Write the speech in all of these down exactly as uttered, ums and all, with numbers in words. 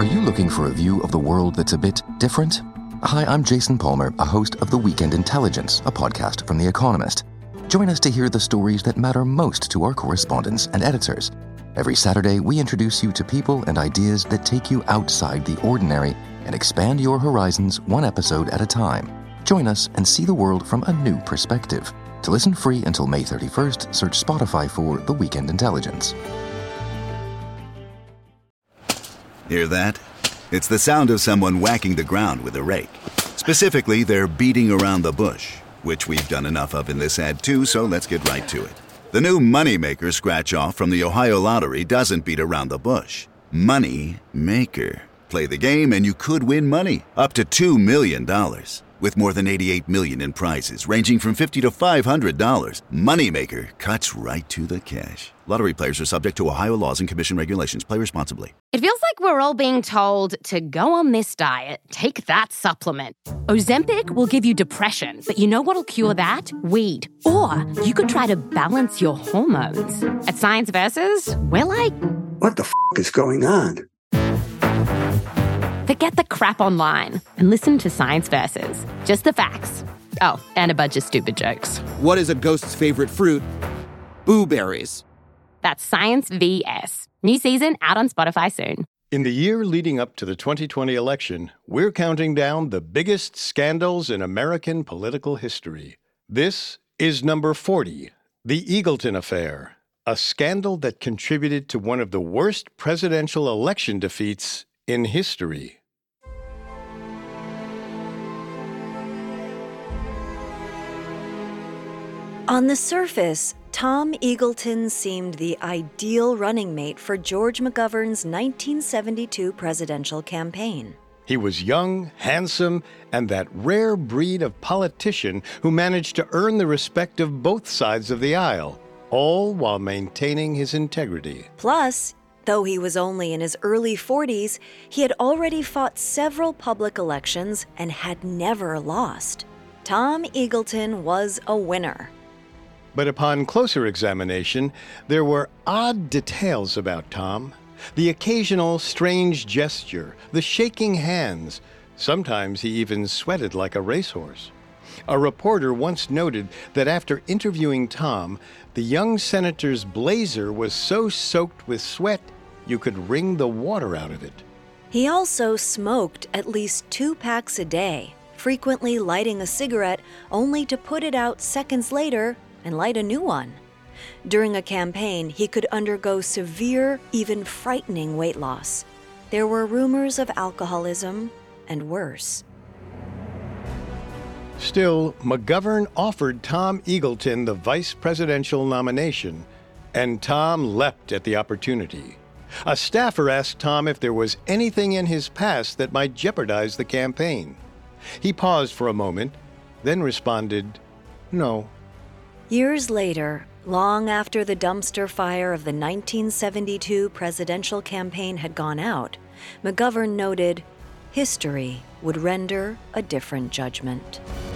Are you looking for a view of the world that's a bit different? Hi, I'm Jason Palmer, a host of The Weekend Intelligence, a podcast from The Economist. Join us to hear the stories that matter most to our correspondents and editors. Every Saturday, we introduce you to people and ideas that take you outside the ordinary and expand your horizons one episode at a time. Join us and see the world from a new perspective. To listen free until May thirty-first, search Spotify for The Weekend Intelligence. Hear that? It's the sound of someone whacking the ground with a rake. Specifically, they're beating around the bush, which we've done enough of in this ad too, so let's get right to it. The new Moneymaker scratch-off from the Ohio Lottery doesn't beat around the bush. Money Maker. Play the game and you could win money, up to two million dollars. With more than eighty-eight million dollars in prizes, ranging from fifty dollars to five hundred dollars, Moneymaker cuts right to the cash. Lottery players are subject to Ohio laws and commission regulations. Play responsibly. It feels like we're all being told to go on this diet, take that supplement. Ozempic will give you depression, but you know what'll cure that? Weed. Or you could try to balance your hormones. At Science Versus, we're like... What the f*** is going on? Forget the crap online and listen to Science Versus. Just the facts. Oh, and a bunch of stupid jokes. What is a ghost's favorite fruit? Blueberries. That's Science V S. New season out on Spotify soon. In the year leading up to the twenty twenty election, we're counting down the biggest scandals in American political history. This is number forty, the Eagleton Affair, a scandal that contributed to one of the worst presidential election defeats in history. On the surface, Tom Eagleton seemed the ideal running mate for George McGovern's nineteen seventy-two presidential campaign. He was young, handsome, and that rare breed of politician who managed to earn the respect of both sides of the aisle, all while maintaining his integrity. Plus, though he was only in his early forties, he had already fought several public elections and had never lost. Tom Eagleton was a winner. But upon closer examination, there were odd details about Tom. The occasional strange gesture, the shaking hands. Sometimes he even sweated like a racehorse. A reporter once noted that after interviewing Tom, the young senator's blazer was so soaked with sweat, you could wring the water out of it. He also smoked at least two packs a day, frequently lighting a cigarette only to put it out seconds later and light a new one. During a campaign, he could undergo severe, even frightening weight loss. There were rumors of alcoholism and worse. Still, McGovern offered Tom Eagleton the vice presidential nomination, and Tom leapt at the opportunity. A staffer asked Tom if there was anything in his past that might jeopardize the campaign. He paused for a moment, then responded, "No." Years later, long after the dumpster fire of the nineteen seventy-two presidential campaign had gone out, McGovern noted, history would render a different judgment.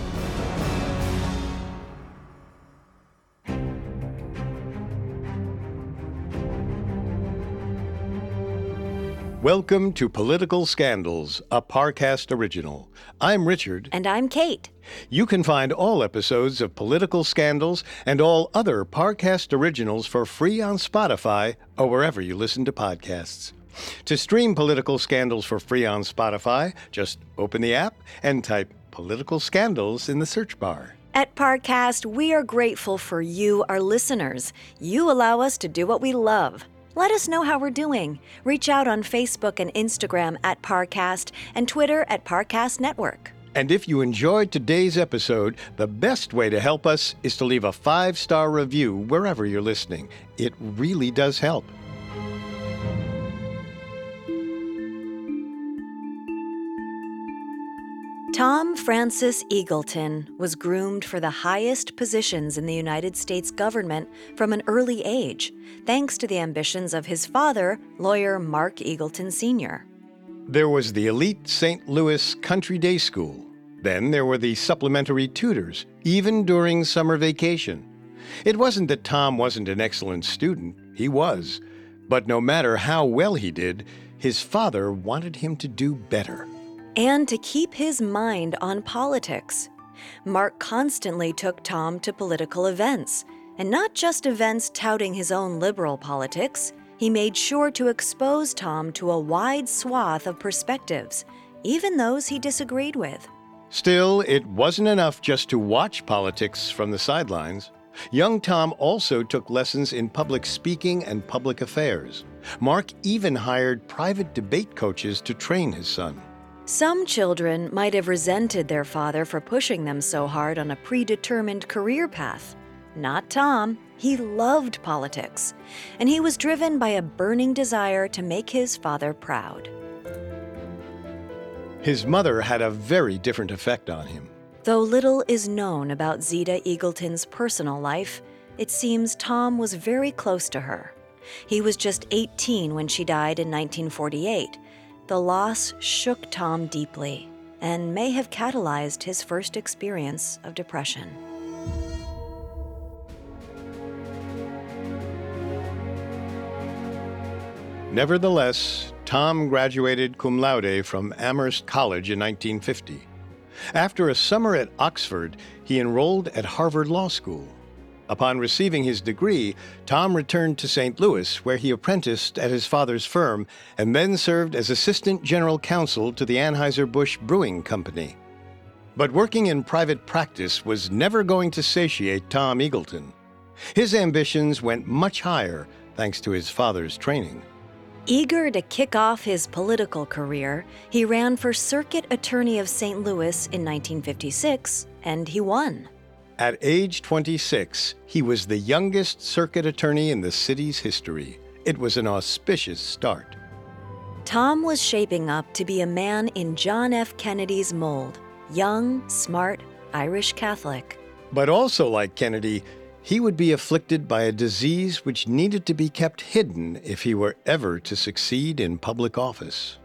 Welcome to Political Scandals, a Parcast original. I'm Richard. And I'm Kate. You can find all episodes of Political Scandals and all other Parcast originals for free on Spotify or wherever you listen to podcasts. To stream Political Scandals for free on Spotify, just open the app and type Political Scandals in the search bar. At Parcast, we are grateful for you, our listeners. You allow us to do what we love. Let us know how we're doing. Reach out on Facebook and Instagram at Parcast and Twitter at Parcast Network. And if you enjoyed today's episode, the best way to help us is to leave a five-star review wherever you're listening. It really does help. Tom Francis Eagleton was groomed for the highest positions in the United States government from an early age, thanks to the ambitions of his father, lawyer Mark Eagleton Senior There was the elite Saint Louis Country Day School. Then there were the supplementary tutors, even during summer vacation. It wasn't that Tom wasn't an excellent student. He was. But no matter how well he did, His father wanted him to do better. And to keep his mind on politics. Mark constantly took Tom to political events, and not just events touting his own liberal politics. He made sure to expose Tom to a wide swath of perspectives, even those he disagreed with. Still, it wasn't enough just to watch politics from the sidelines. Young Tom also took lessons in public speaking and public affairs. Mark even hired private debate coaches to train his son. Some children might have resented their father for pushing them so hard on a predetermined career path. Not Tom. He loved politics, and he was driven by a burning desire to make his father proud. His mother had a very different effect on him. Though little is known about Zita Eagleton's personal life, it seems Tom was very close to her. He was just eighteen when she died in nineteen forty-eight. The loss shook Tom deeply and may have catalyzed his first experience of depression. Nevertheless, Tom graduated cum laude from Amherst College in nineteen fifty. After a summer at Oxford, he enrolled at Harvard Law School. Upon receiving his degree, Tom returned to Saint Louis, where he apprenticed at his father's firm and then served as assistant general counsel to the Anheuser-Busch Brewing Company. But working in private practice was never going to satiate Tom Eagleton. His ambitions went much higher thanks to his father's training. Eager to kick off his political career, he ran for Circuit Attorney of Saint Louis in nineteen fifty-six, and he won. At age twenty-six, he was the youngest circuit attorney in the city's history. It was an auspicious start. Tom was shaping up to be a man in John F. Kennedy's mold, young, smart, Irish Catholic. But also like Kennedy, he would be afflicted by a disease which needed to be kept hidden if he were ever to succeed in public office.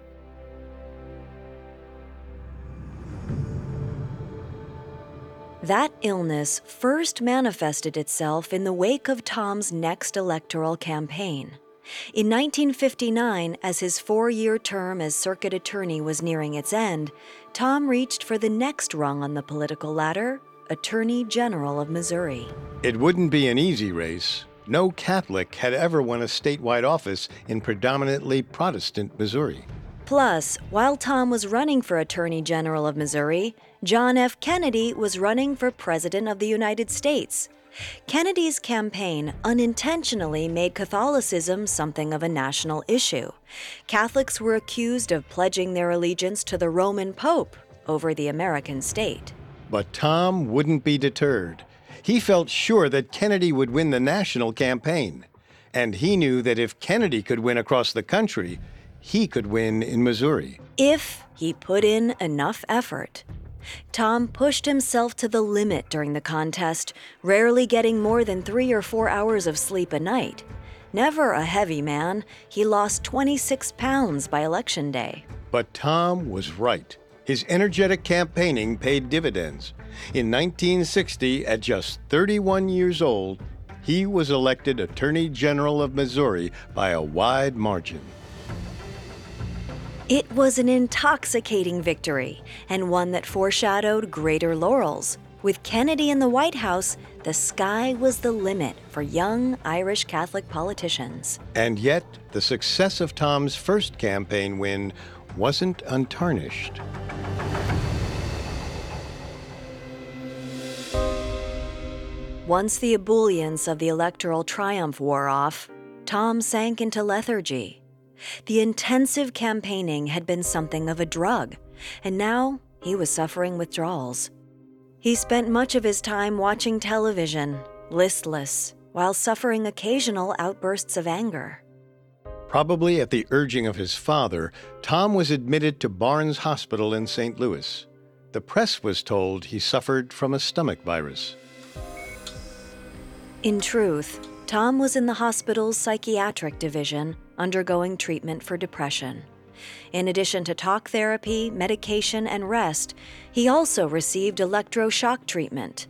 That illness first manifested itself in the wake of Tom's next electoral campaign. In nineteen fifty-nine, as his four-year term as circuit attorney was nearing its end, Tom reached for the next rung on the political ladder, Attorney General of Missouri. It wouldn't be an easy race. No Catholic had ever won a statewide office in predominantly Protestant Missouri. Plus, while Tom was running for Attorney General of Missouri, John F. Kennedy was running for President of the United States. Kennedy's campaign unintentionally made Catholicism something of a national issue. Catholics were accused of pledging their allegiance to the Roman Pope over the American state. But Tom wouldn't be deterred. He felt sure that Kennedy would win the national campaign. And he knew that if Kennedy could win across the country, he could win in Missouri. If he put in enough effort. Tom pushed himself to the limit during the contest, rarely getting more than three or four hours of sleep a night. Never a heavy man, he lost twenty-six pounds by Election Day. But Tom was right. His energetic campaigning paid dividends. In nineteen sixty, at just thirty-one years old, he was elected Attorney General of Missouri by a wide margin. It was an intoxicating victory, and one that foreshadowed greater laurels. With Kennedy in the White House, the sky was the limit for young Irish Catholic politicians. And yet, the success of Tom's first campaign win wasn't untarnished. Once the ebullience of the electoral triumph wore off, Tom sank into lethargy. The intensive campaigning had been something of a drug, and now he was suffering withdrawals. He spent much of his time watching television, listless, while suffering occasional outbursts of anger. Probably at the urging of his father, Tom was admitted to Barnes Hospital in Saint Louis. The press was told he suffered from a stomach virus. In truth, Tom was in the hospital's psychiatric division, undergoing treatment for depression. In addition to talk therapy, medication, and rest, he also received electroshock treatment.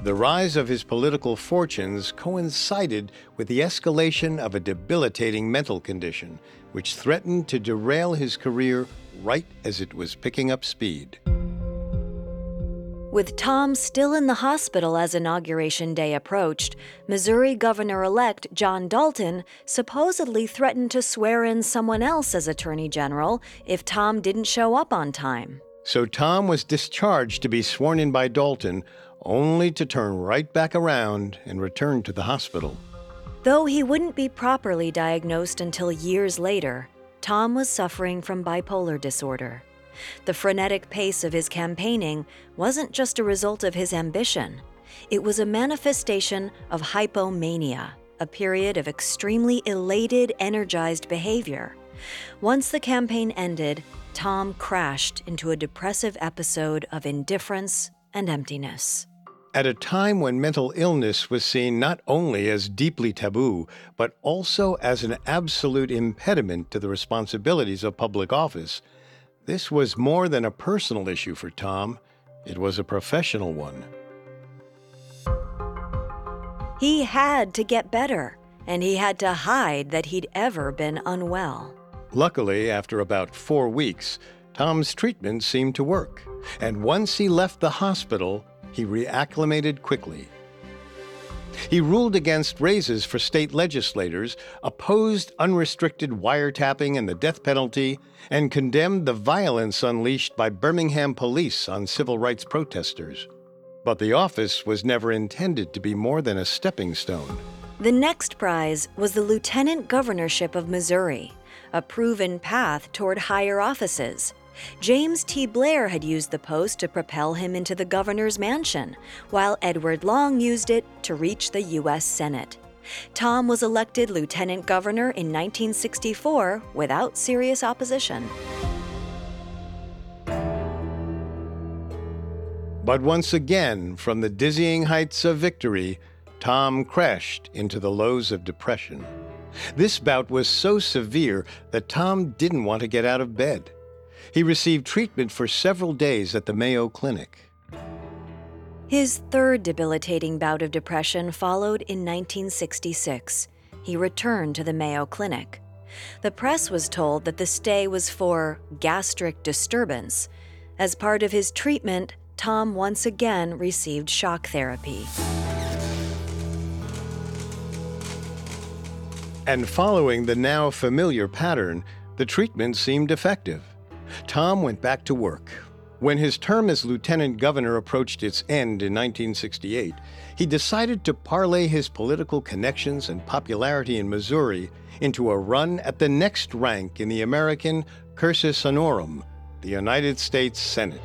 The rise of his political fortunes coincided with the escalation of a debilitating mental condition, which threatened to derail his career right as it was picking up speed. With Tom still in the hospital as Inauguration Day approached, Missouri Governor-elect John Dalton supposedly threatened to swear in someone else as Attorney General if Tom didn't show up on time. So Tom was discharged to be sworn in by Dalton, only to turn right back around and return to the hospital. Though he wouldn't be properly diagnosed until years later, Tom was suffering from bipolar disorder. The frenetic pace of his campaigning wasn't just a result of his ambition. It was a manifestation of hypomania, a period of extremely elated, energized behavior. Once the campaign ended, Tom crashed into a depressive episode of indifference and emptiness. At a time when mental illness was seen not only as deeply taboo, but also as an absolute impediment to the responsibilities of public office, this was more than a personal issue for Tom. It was a professional one. He had to get better, and he had to hide that he'd ever been unwell. Luckily, after about four weeks, Tom's treatment seemed to work, and once he left the hospital, he reacclimated quickly. He ruled against raises for state legislators, opposed unrestricted wiretapping and the death penalty, and condemned the violence unleashed by Birmingham police on civil rights protesters. But the office was never intended to be more than a stepping stone. The next prize was the lieutenant governorship of Missouri, a proven path toward higher offices. James T. Blair had used the post to propel him into the governor's mansion, while Edward Long used it to reach the U S Senate. Tom was elected lieutenant governor in nineteen sixty-four without serious opposition. But once again, from the dizzying heights of victory, Tom crashed into the lows of depression. This bout was so severe that Tom didn't want to get out of bed. He received treatment for several days at the Mayo Clinic. His third debilitating bout of depression followed in nineteen sixty-six. He returned to the Mayo Clinic. The press was told that the stay was for gastric disturbance. As part of his treatment, Tom once again received shock therapy. And following the now familiar pattern, the treatment seemed effective. Tom went back to work. When his term as lieutenant governor approached its end in nineteen sixty-eight, he decided to parlay his political connections and popularity in Missouri into a run at the next rank in the American cursus honorum, the United States Senate.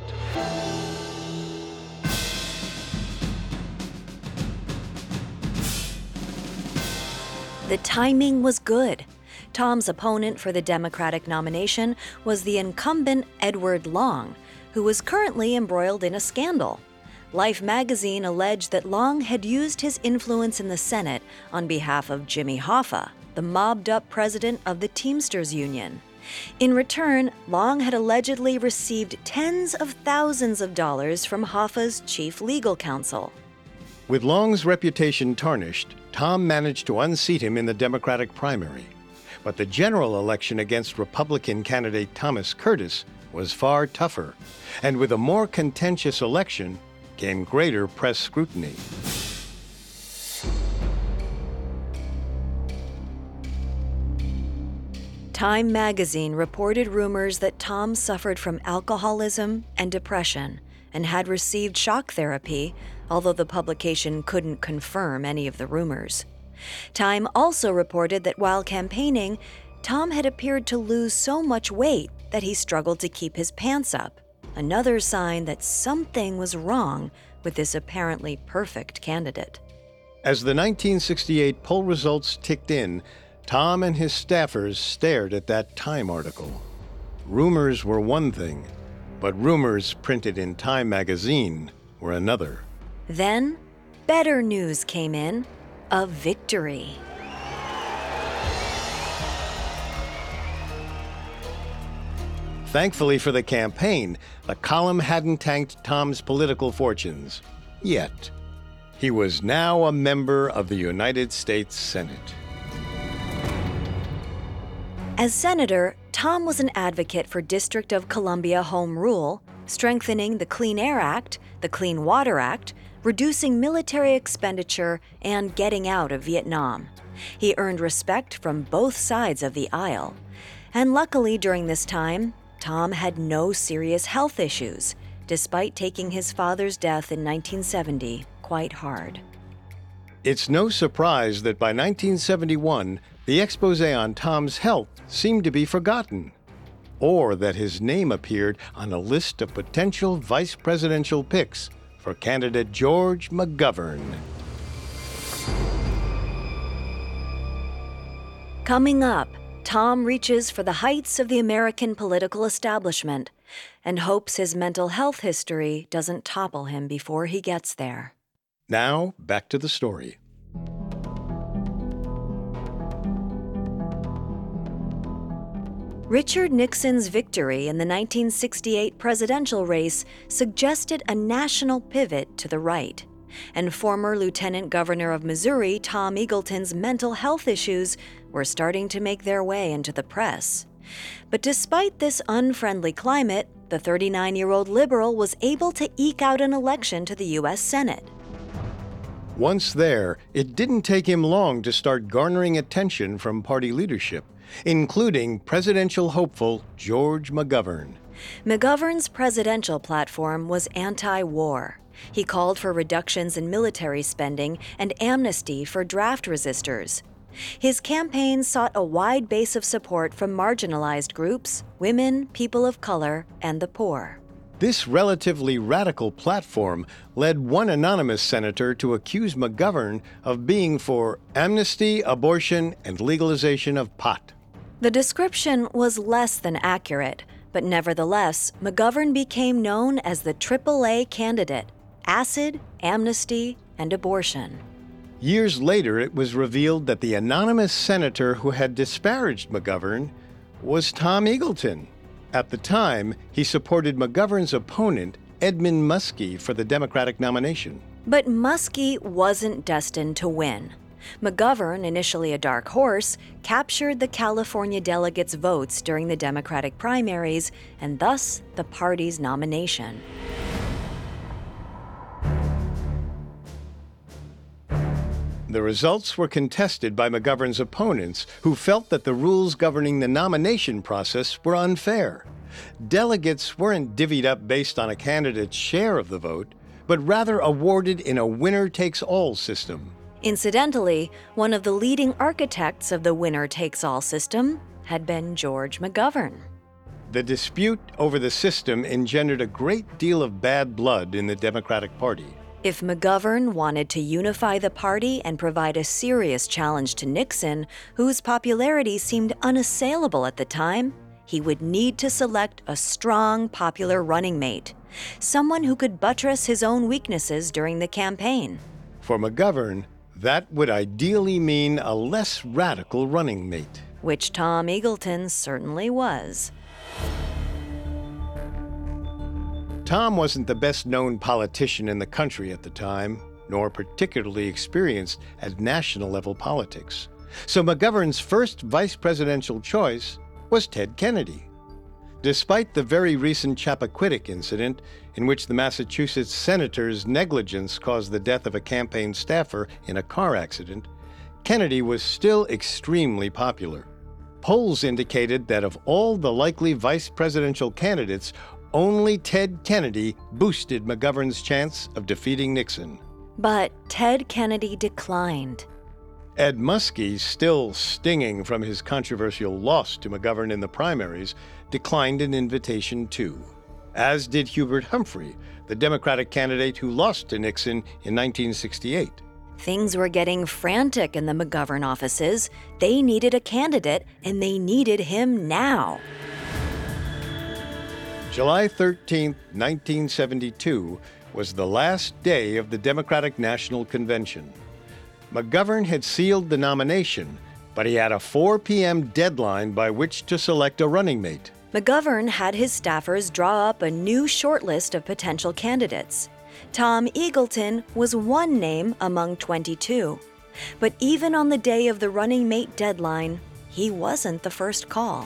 The timing was good. Tom's opponent for the Democratic nomination was the incumbent Edward Long, who was currently embroiled in a scandal. Life magazine alleged that Long had used his influence in the Senate on behalf of Jimmy Hoffa, the mobbed-up president of the Teamsters Union. In return, Long had allegedly received tens of thousands of dollars from Hoffa's chief legal counsel. With Long's reputation tarnished, Tom managed to unseat him in the Democratic primary. But the general election against Republican candidate Thomas Curtis was far tougher, and with a more contentious election came greater press scrutiny. Time magazine reported rumors that Tom suffered from alcoholism and depression and had received shock therapy, although the publication couldn't confirm any of the rumors. Time also reported that while campaigning, Tom had appeared to lose so much weight that he struggled to keep his pants up, another sign that something was wrong with this apparently perfect candidate. As the nineteen sixty-eight poll results ticked in, Tom and his staffers stared at that Time article. Rumors were one thing, but rumors printed in Time magazine were another. Then, better news came in. A victory. Thankfully for the campaign, the column hadn't tanked Tom's political fortunes. Yet. He was now a member of the United States Senate. As senator, Tom was an advocate for District of Columbia Home Rule, strengthening the Clean Air Act, the Clean Water Act, reducing military expenditure, and getting out of Vietnam. He earned respect from both sides of the aisle. And luckily during this time, Tom had no serious health issues, despite taking his father's death in nineteen seventy quite hard. It's no surprise that by nineteen seventy-one, the expose on Tom's health seemed to be forgotten, or that his name appeared on a list of potential vice presidential picks for candidate George McGovern. Coming up, Tom reaches for the heights of the American political establishment and hopes his mental health history doesn't topple him before he gets there. Now, back to the story. Richard Nixon's victory in the nineteen sixty-eight presidential race suggested a national pivot to the right, and former Lieutenant Governor of Missouri Tom Eagleton's mental health issues were starting to make their way into the press. But despite this unfriendly climate, the thirty-nine-year-old liberal was able to eke out an election to the U S Senate. Once there, it didn't take him long to start garnering attention from party leadership, including presidential hopeful George McGovern. McGovern's presidential platform was anti-war. He called for reductions in military spending and amnesty for draft resistors. His campaign sought a wide base of support from marginalized groups, women, people of color, and the poor. This relatively radical platform led one anonymous senator to accuse McGovern of being for amnesty, abortion, and legalization of pot. The description was less than accurate, but nevertheless, McGovern became known as the triple A candidate: acid, amnesty, and abortion. Years later, it was revealed that the anonymous senator who had disparaged McGovern was Tom Eagleton. At the time, he supported McGovern's opponent, Edmund Muskie, for the Democratic nomination. But Muskie wasn't destined to win. McGovern, initially a dark horse, captured the California delegates' votes during the Democratic primaries and thus the party's nomination. The results were contested by McGovern's opponents, who felt that the rules governing the nomination process were unfair. Delegates weren't divvied up based on a candidate's share of the vote, but rather awarded in a winner-takes-all system. Incidentally, one of the leading architects of the winner-takes-all system had been George McGovern. The dispute over the system engendered a great deal of bad blood in the Democratic Party. If McGovern wanted to unify the party and provide a serious challenge to Nixon, whose popularity seemed unassailable at the time, he would need to select a strong, popular running mate, someone who could buttress his own weaknesses during the campaign. For McGovern, that would ideally mean a less radical running mate. Which Tom Eagleton certainly was. Tom wasn't the best-known politician in the country at the time, nor particularly experienced at national-level politics. So McGovern's first vice presidential choice was Ted Kennedy. Despite the very recent Chappaquiddick incident, in which the Massachusetts senator's negligence caused the death of a campaign staffer in a car accident, Kennedy was still extremely popular. Polls indicated that of all the likely vice presidential candidates, only Ted Kennedy boosted McGovern's chance of defeating Nixon. But Ted Kennedy declined. Ed Muskie, still stinging from his controversial loss to McGovern in the primaries, declined an invitation too, as did Hubert Humphrey, the Democratic candidate who lost to Nixon in nineteen sixty-eight. Things were getting frantic in the McGovern offices. They needed a candidate, and they needed him now. July thirteenth, nineteen seventy-two, was the last day of the Democratic National Convention. McGovern had sealed the nomination, but he had a four p.m. deadline by which to select a running mate. McGovern had his staffers draw up a new shortlist of potential candidates. Tom Eagleton was one name among twenty-two. But even on the day of the running mate deadline, he wasn't the first call.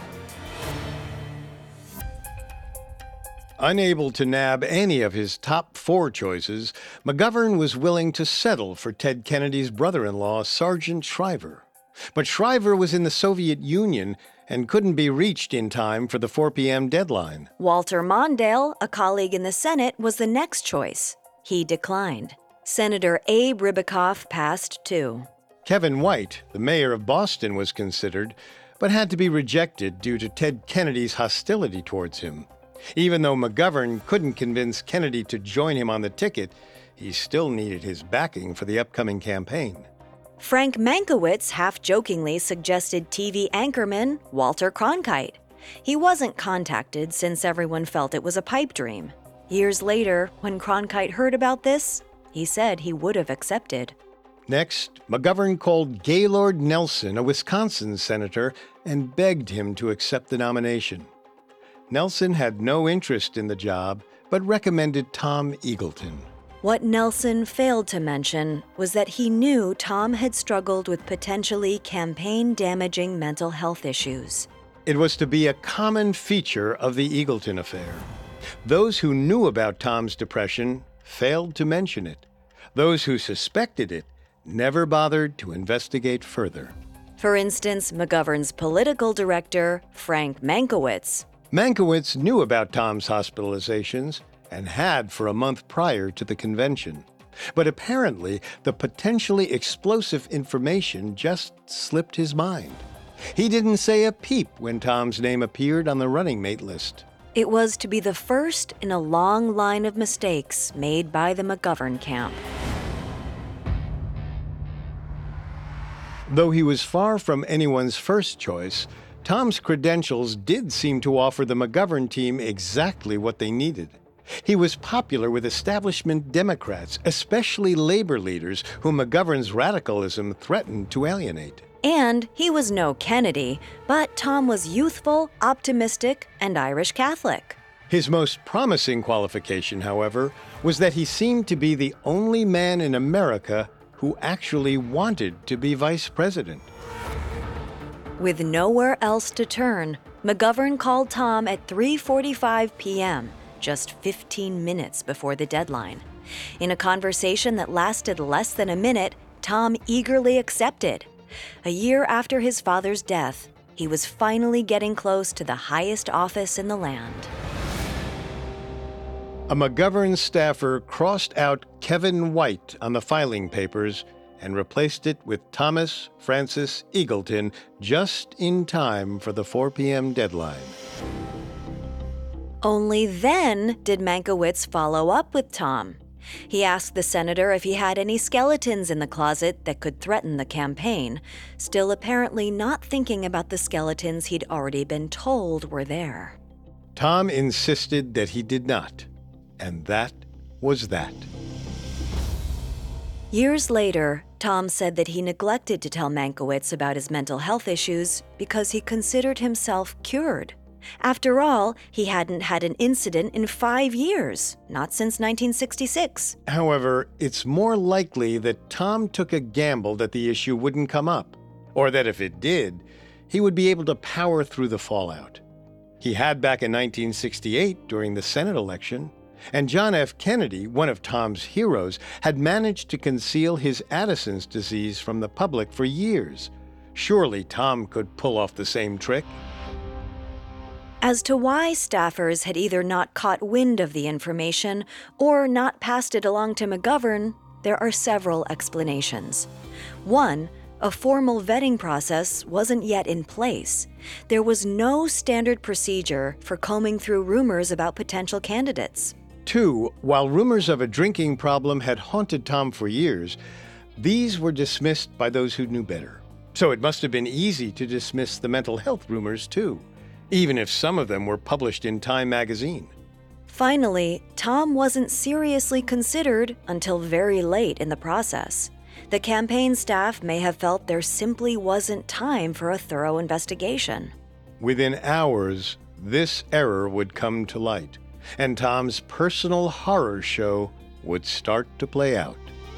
Unable to nab any of his top four choices, McGovern was willing to settle for Ted Kennedy's brother-in-law, Sergeant Shriver. But Shriver was in the Soviet Union and couldn't be reached in time for the four p.m. deadline. Walter Mondale, a colleague in the Senate, was the next choice. He declined. Senator Abe Ribicoff passed too. Kevin White, the mayor of Boston, was considered, but had to be rejected due to Ted Kennedy's hostility towards him. Even though McGovern couldn't convince Kennedy to join him on the ticket, he still needed his backing for the upcoming campaign. Frank Mankiewicz half-jokingly suggested T V anchorman Walter Cronkite. He wasn't contacted since everyone felt it was a pipe dream. Years later, when Cronkite heard about this, he said he would have accepted. Next, McGovern called Gaylord Nelson, a Wisconsin senator, and begged him to accept the nomination. Nelson had no interest in the job, but recommended Tom Eagleton. What Nelson failed to mention was that he knew Tom had struggled with potentially campaign-damaging mental health issues. It was to be a common feature of the Eagleton affair. Those who knew about Tom's depression failed to mention it. Those who suspected it never bothered to investigate further. For instance, McGovern's political director, Frank Mankiewicz. Mankiewicz knew about Tom's hospitalizations and had for a month prior to the convention. But apparently, the potentially explosive information just slipped his mind. He didn't say a peep when Tom's name appeared on the running mate list. It was to be the first in a long line of mistakes made by the McGovern camp. Though he was far from anyone's first choice, Tom's credentials did seem to offer the McGovern team exactly what they needed. He was popular with establishment Democrats, especially labor leaders whom McGovern's radicalism threatened to alienate. And he was no Kennedy, but Tom was youthful, optimistic, and Irish Catholic. His most promising qualification, however, was that he seemed to be the only man in America who actually wanted to be vice president. With nowhere else to turn, McGovern called Tom at three forty-five p.m., just fifteen minutes before the deadline. In a conversation that lasted less than a minute, Tom eagerly accepted. A year after his father's death, he was finally getting close to the highest office in the land. A McGovern staffer crossed out Kevin White on the filing papers and replaced it with Thomas Francis Eagleton just in time for the four p.m. deadline. Only then did Mankiewicz follow up with Tom. He asked the senator if he had any skeletons in the closet that could threaten the campaign, still apparently not thinking about the skeletons he'd already been told were there. Tom insisted that he did not, and that was that. Years later, Tom said that he neglected to tell Mankiewicz about his mental health issues because he considered himself cured. After all, he hadn't had an incident in five years, not since nineteen sixty-six. However, it's more likely that Tom took a gamble that the issue wouldn't come up, or that if it did, he would be able to power through the fallout. He had back in nineteen sixty-eight during the Senate election, and John F. Kennedy, one of Tom's heroes, had managed to conceal his Addison's disease from the public for years. Surely Tom could pull off the same trick. As to why staffers had either not caught wind of the information or not passed it along to McGovern, there are several explanations. One, a formal vetting process wasn't yet in place. There was no standard procedure for combing through rumors about potential candidates. Two, while rumors of a drinking problem had haunted Tom for years, these were dismissed by those who knew better. So it must have been easy to dismiss the mental health rumors, too, even if some of them were published in Time magazine. Finally, Tom wasn't seriously considered until very late in the process. The campaign staff may have felt there simply wasn't time for a thorough investigation. Within hours, this error would come to light, and Tom's personal horror show would start to play out.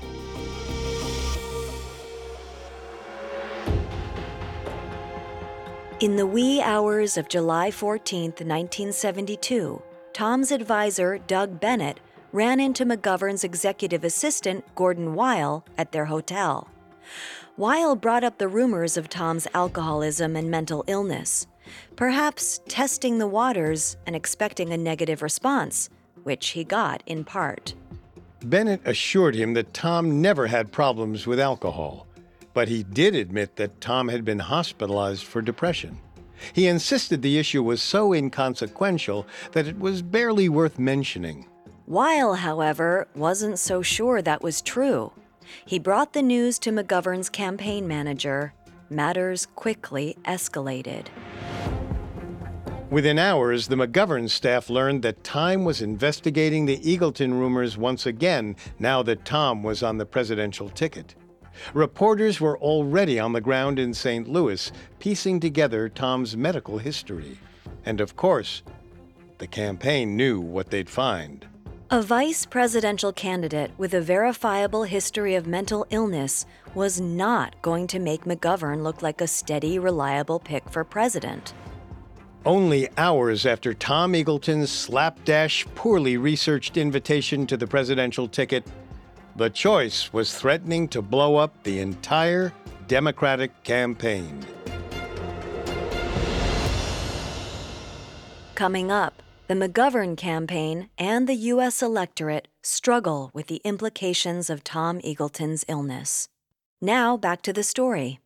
In the wee hours of July fourteenth, nineteen seventy-two, Tom's advisor, Doug Bennett, ran into McGovern's executive assistant, Gordon Weil, at their hotel. Weil brought up the rumors of Tom's alcoholism and mental illness, perhaps testing the waters and expecting a negative response, which he got in part. Bennett assured him that Tom never had problems with alcohol, but he did admit that Tom had been hospitalized for depression. He insisted the issue was so inconsequential that it was barely worth mentioning. Weil, however, wasn't so sure that was true. He brought the news to McGovern's campaign manager. Matters quickly escalated. Within hours, the McGovern staff learned that Time was investigating the Eagleton rumors once again, now that Tom was on the presidential ticket. Reporters were already on the ground in Saint Louis, piecing together Tom's medical history. And of course, the campaign knew what they'd find. A vice presidential candidate with a verifiable history of mental illness was not going to make McGovern look like a steady, reliable pick for president. Only hours after Tom Eagleton's slapdash, poorly researched invitation to the presidential ticket, the choice was threatening to blow up the entire Democratic campaign. Coming up, the McGovern campaign and the U S electorate struggle with the implications of Tom Eagleton's illness. Now, back to the story.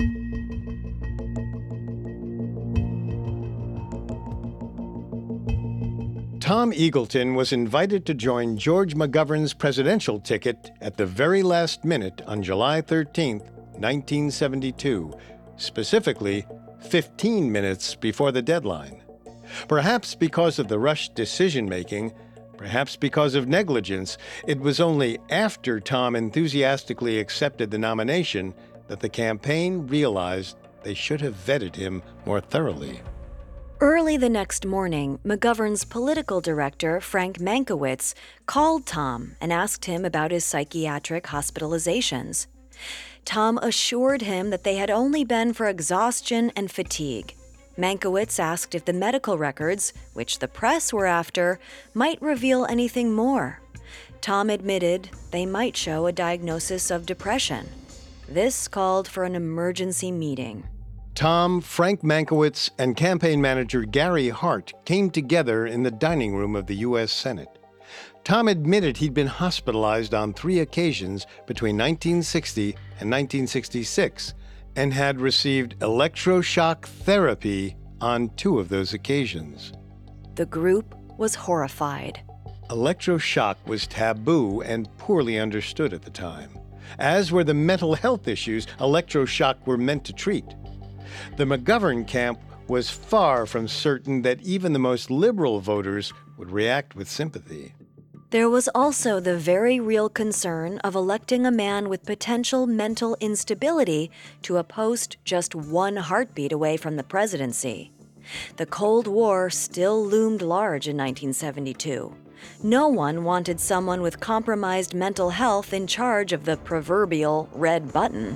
Tom Eagleton was invited to join George McGovern's presidential ticket at the very last minute on July thirteenth, nineteen seventy-two, specifically fifteen minutes before the deadline. Perhaps because of the rushed decision-making, perhaps because of negligence, it was only after Tom enthusiastically accepted the nomination that the campaign realized they should have vetted him more thoroughly. Early the next morning, McGovern's political director, Frank Mankiewicz, called Tom and asked him about his psychiatric hospitalizations. Tom assured him that they had only been for exhaustion and fatigue. Mankiewicz asked if the medical records, which the press were after, might reveal anything more. Tom admitted they might show a diagnosis of depression. This called for an emergency meeting. Tom, Frank Mankiewicz, and campaign manager Gary Hart came together in the dining room of the U S Senate. Tom admitted he'd been hospitalized on three occasions between nineteen sixty and nineteen sixty-six and had received electroshock therapy on two of those occasions. The group was horrified. Electroshock was taboo and poorly understood at the time, as were the mental health issues electroshock were meant to treat. The McGovern camp was far from certain that even the most liberal voters would react with sympathy. There was also the very real concern of electing a man with potential mental instability to a post just one heartbeat away from the presidency. The Cold War still loomed large in nineteen seventy-two. No one wanted someone with compromised mental health in charge of the proverbial red button.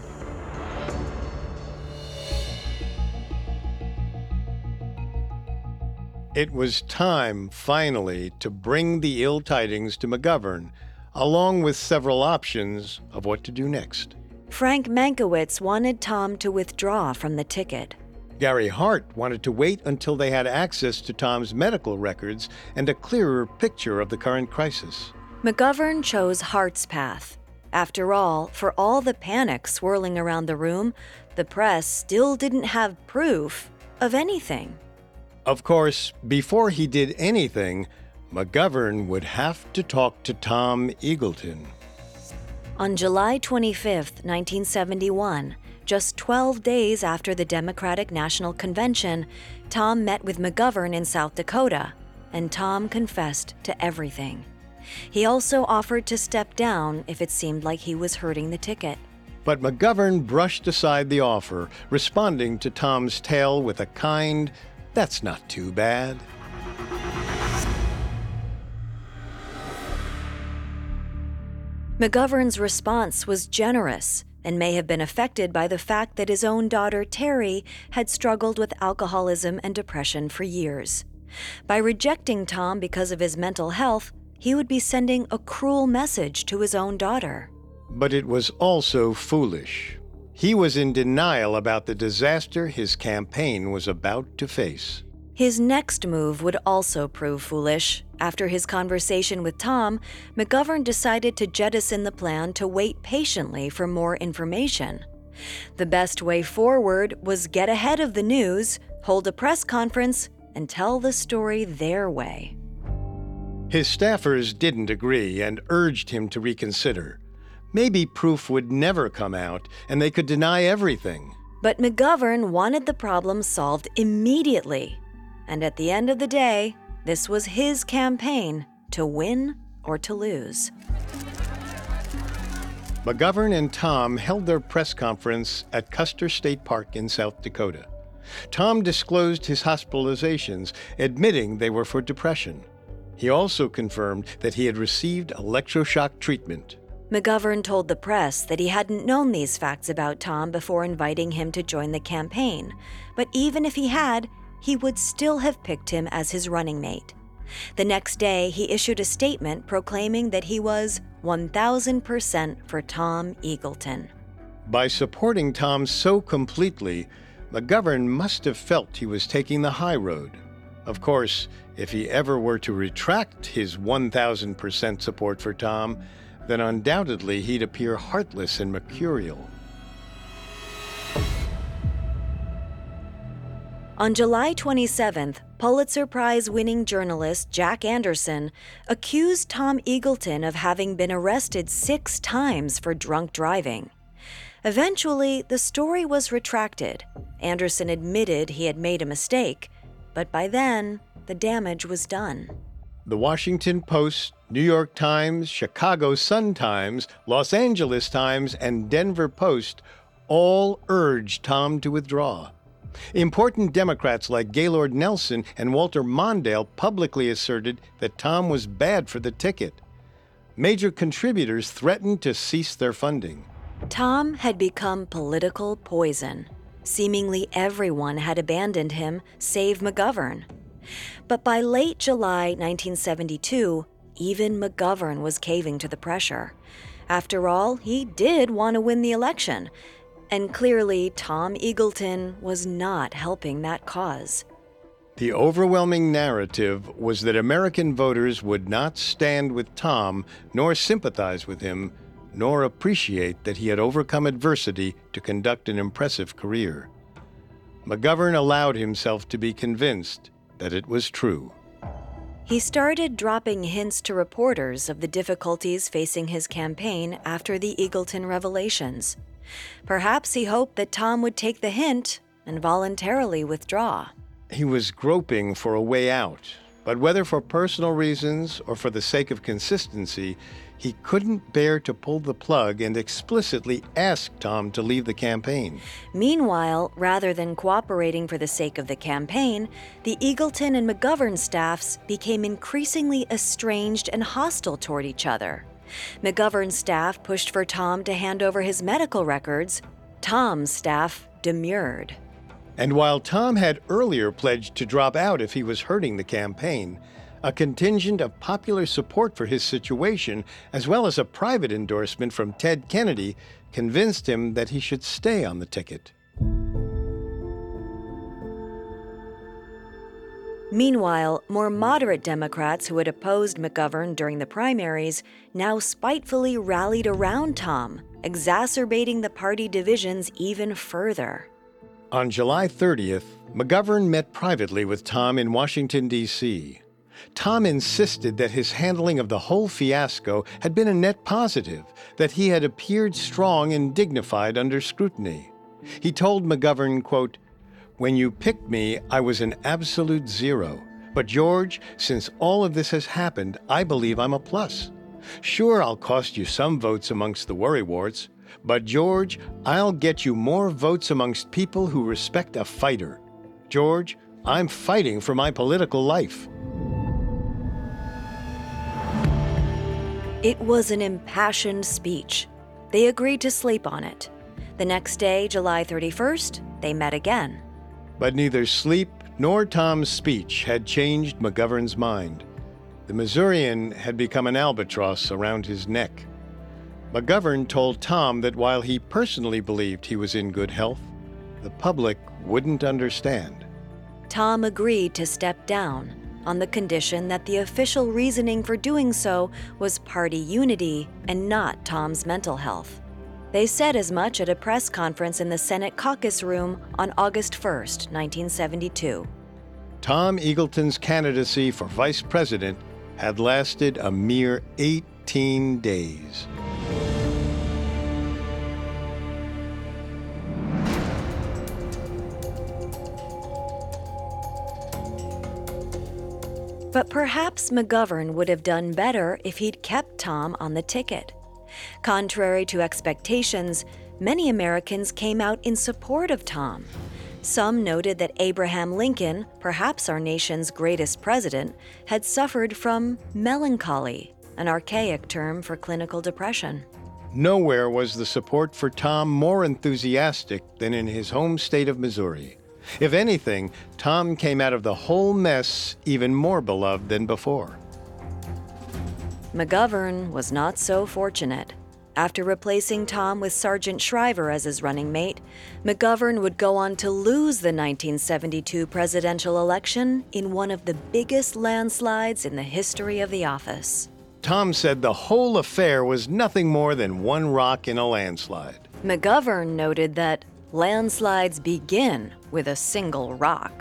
It was time, finally, to bring the ill tidings to McGovern, along with several options of what to do next. Frank Mankiewicz wanted Tom to withdraw from the ticket. Gary Hart wanted to wait until they had access to Tom's medical records and a clearer picture of the current crisis. McGovern chose Hart's path. After all, for all the panic swirling around the room, the press still didn't have proof of anything. Of course, before he did anything, McGovern would have to talk to Tom Eagleton. On July twenty-fifth, nineteen seventy-one, just twelve days after the Democratic National Convention, Tom met with McGovern in South Dakota, and Tom confessed to everything. He also offered to step down if it seemed like he was hurting the ticket. But McGovern brushed aside the offer, responding to Tom's tale with a kind, "That's not too bad." McGovern's response was generous and may have been affected by the fact that his own daughter, Terry, had struggled with alcoholism and depression for years. By rejecting Tom because of his mental health, he would be sending a cruel message to his own daughter. But it was also foolish. He was in denial about the disaster his campaign was about to face. His next move would also prove foolish. After his conversation with Tom, McGovern decided to jettison the plan to wait patiently for more information. The best way forward was get ahead of the news, hold a press conference, and tell the story their way. His staffers didn't agree and urged him to reconsider. Maybe proof would never come out and they could deny everything. But McGovern wanted the problem solved immediately. And at the end of the day, this was his campaign to win or to lose. McGovern and Tom held their press conference at Custer State Park in South Dakota. Tom disclosed his hospitalizations, admitting they were for depression. He also confirmed that he had received electroshock treatment. McGovern told the press that he hadn't known these facts about Tom before inviting him to join the campaign, but even if he had, he would still have picked him as his running mate. The next day, he issued a statement proclaiming that he was one thousand percent for Tom Eagleton. By supporting Tom so completely, McGovern must have felt he was taking the high road. Of course, if he ever were to retract his one thousand percent support for Tom, then undoubtedly he'd appear heartless and mercurial. On July twenty-seventh, Pulitzer Prize-winning journalist Jack Anderson accused Tom Eagleton of having been arrested six times for drunk driving. Eventually, the story was retracted. Anderson admitted he had made a mistake, but by then, the damage was done. The Washington Post, New York Times, Chicago Sun-Times, Los Angeles Times, and Denver Post all urged Tom to withdraw. Important Democrats like Gaylord Nelson and Walter Mondale publicly asserted that Tom was bad for the ticket. Major contributors threatened to cease their funding. Tom had become political poison. Seemingly everyone had abandoned him, save McGovern. But by late July nineteen seventy-two, even McGovern was caving to the pressure. After all, he did want to win the election. And clearly, Tom Eagleton was not helping that cause. The overwhelming narrative was that American voters would not stand with Tom, nor sympathize with him, nor appreciate that he had overcome adversity to conduct an impressive career. McGovern allowed himself to be convinced that it was true. He started dropping hints to reporters of the difficulties facing his campaign after the Eagleton revelations. Perhaps he hoped that Tom would take the hint and voluntarily withdraw. He was groping for a way out, but whether for personal reasons or for the sake of consistency, he couldn't bear to pull the plug and explicitly ask Tom to leave the campaign. Meanwhile, rather than cooperating for the sake of the campaign, the Eagleton and McGovern staffs became increasingly estranged and hostile toward each other. McGovern's staff pushed for Tom to hand over his medical records. Tom's staff demurred. And while Tom had earlier pledged to drop out if he was hurting the campaign, a contingent of popular support for his situation, as well as a private endorsement from Ted Kennedy, convinced him that he should stay on the ticket. Meanwhile, more moderate Democrats who had opposed McGovern during the primaries now spitefully rallied around Tom, exacerbating the party divisions even further. On July thirtieth, McGovern met privately with Tom in Washington, D C Tom insisted that his handling of the whole fiasco had been a net positive, that he had appeared strong and dignified under scrutiny. He told McGovern, quote, "When you picked me, I was an absolute zero. But George, since all of this has happened, I believe I'm a plus. Sure, I'll cost you some votes amongst the worrywarts, but George, I'll get you more votes amongst people who respect a fighter. George, I'm fighting for my political life." It was an impassioned speech. They agreed to sleep on it. The next day, July thirty-first, they met again. But neither sleep nor Tom's speech had changed McGovern's mind. The Missourian had become an albatross around his neck. McGovern told Tom that while he personally believed he was in good health, the public wouldn't understand. Tom agreed to step down on the condition that the official reasoning for doing so was party unity and not Tom's mental health. They said as much at a press conference in the Senate caucus room on August first, nineteen seventy-two. Tom Eagleton's candidacy for vice president had lasted a mere eighteen days. But perhaps McGovern would have done better if he'd kept Tom on the ticket. Contrary to expectations, many Americans came out in support of Tom. Some noted that Abraham Lincoln, perhaps our nation's greatest president, had suffered from melancholy, an archaic term for clinical depression. Nowhere was the support for Tom more enthusiastic than in his home state of Missouri. If anything, Tom came out of the whole mess even more beloved than before. McGovern was not so fortunate. After replacing Tom with Sergeant Shriver as his running mate, McGovern would go on to lose the nineteen seventy-two presidential election in one of the biggest landslides in the history of the office. Tom said the whole affair was nothing more than one rock in a landslide. McGovern noted that landslides begin with a single rock.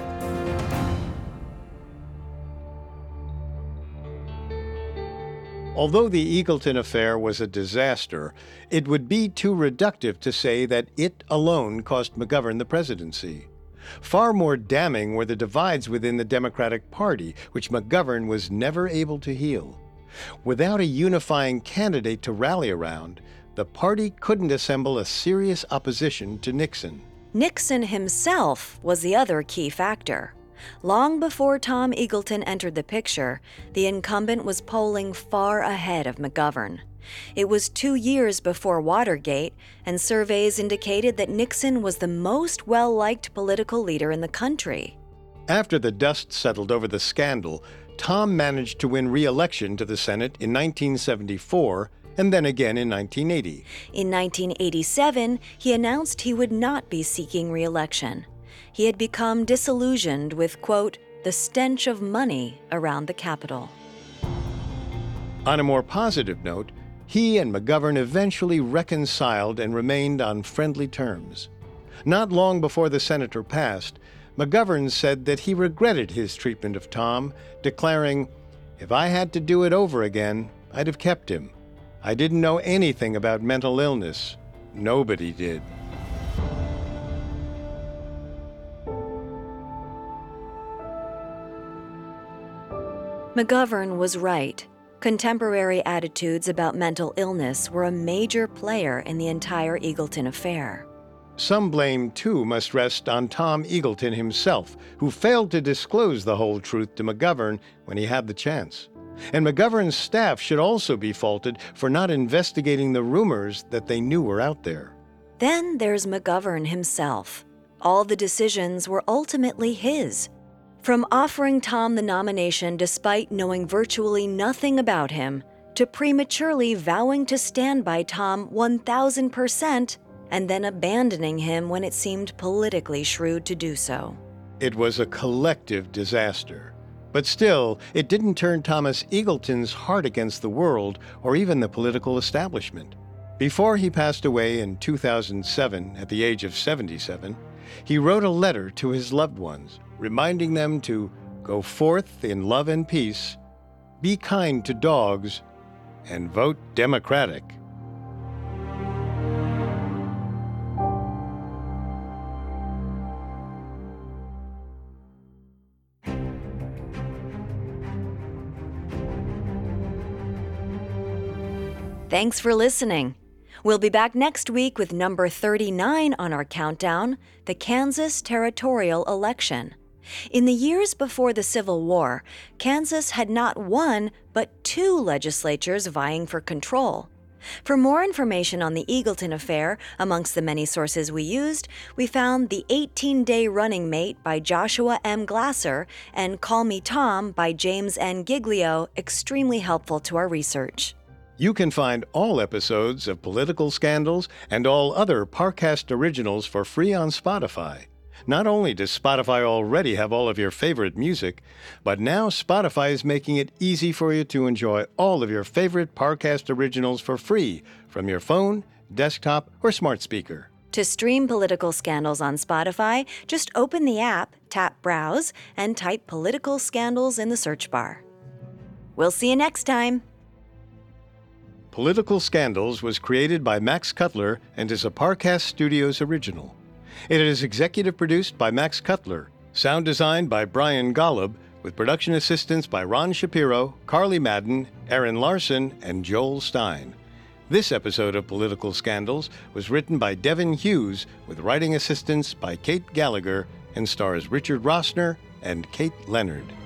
Although the Eagleton affair was a disaster, it would be too reductive to say that it alone cost McGovern the presidency. Far more damning were the divides within the Democratic Party, which McGovern was never able to heal. Without a unifying candidate to rally around, the party couldn't assemble a serious opposition to Nixon. Nixon himself was the other key factor. Long before Tom Eagleton entered the picture, the incumbent was polling far ahead of McGovern. It was two years before Watergate, and surveys indicated that Nixon was the most well-liked political leader in the country. After the dust settled over the scandal, Tom managed to win re-election to the Senate in nineteen seventy-four and then again in nineteen eighty. In nineteen eighty-seven, he announced he would not be seeking re-election. He had become disillusioned with, quote, the stench of money around the Capitol. On a more positive note, he and McGovern eventually reconciled and remained on friendly terms. Not long before the senator passed, McGovern said that he regretted his treatment of Tom, declaring, "If I had to do it over again, I'd have kept him. I didn't know anything about mental illness. Nobody did." McGovern was right. Contemporary attitudes about mental illness were a major player in the entire Eagleton affair. Some blame, too, must rest on Tom Eagleton himself, who failed to disclose the whole truth to McGovern when he had the chance. And McGovern's staff should also be faulted for not investigating the rumors that they knew were out there. Then there's McGovern himself. All the decisions were ultimately his. From offering Tom the nomination despite knowing virtually nothing about him, to prematurely vowing to stand by Tom one thousand percent, and then abandoning him when it seemed politically shrewd to do so. It was a collective disaster. But still, it didn't turn Thomas Eagleton's heart against the world or even the political establishment. Before he passed away in two thousand seven, at the age of seventy-seven, he wrote a letter to his loved ones, reminding them to go forth in love and peace, be kind to dogs, and vote Democratic. Thanks for listening. We'll be back next week with number thirty-nine on our countdown, the Kansas territorial election. In the years before the Civil War, Kansas had not one, but two legislatures vying for control. For more information on the Eagleton affair, amongst the many sources we used, we found The eighteen-Day Running Mate by Joshua M. Glasser and Call Me Tom by James N. Giglio extremely helpful to our research. You can find all episodes of Political Scandals and all other Parcast originals for free on Spotify. Not only does Spotify already have all of your favorite music, but now Spotify is making it easy for you to enjoy all of your favorite Parcast originals for free from your phone, desktop, or smart speaker. To stream Political Scandals on Spotify, just open the app, tap Browse, and type Political Scandals in the search bar. We'll see you next time. Political Scandals was created by Max Cutler and is a Parcast Studios original. It is executive produced by Max Cutler, sound designed by Brian Golub, with production assistance by Ron Shapiro, Carly Madden, Aaron Larson, and Joel Stein. This episode of Political Scandals was written by Devin Hughes, with writing assistance by Kate Gallagher, and stars Richard Rossner and Kate Leonard.